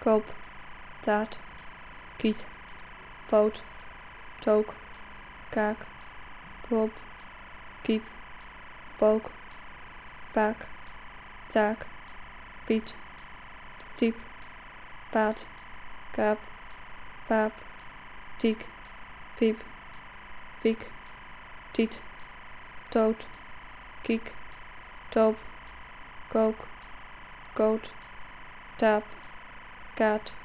koop, taart, kiet, poot, took, kaak, prop, kiep, pook, paak, taak, piet, tiep, paat, kaap, paap, tiek, piep, piek, tiet, toot, kiek, toop, kook, koot, taap, kaat,